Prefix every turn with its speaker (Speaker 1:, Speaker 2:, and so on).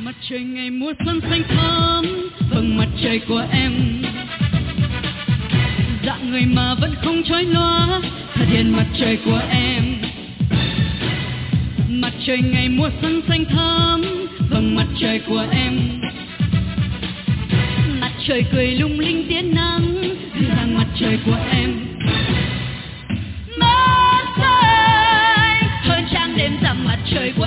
Speaker 1: Mặt trời ngày mùa xuân xanh thắm, vầng mặt trời của em. Dạng người mà vẫn không chói lóa, thật hiền mặt trời của em. Mặt trời ngày mùa xuân xanh thắm, vầng mặt trời của em. Mặt trời cười lung linh tia nắng, dịu dàng mặt trời của em. Mặt trời hơn trăng đêm rằm, mặt trời của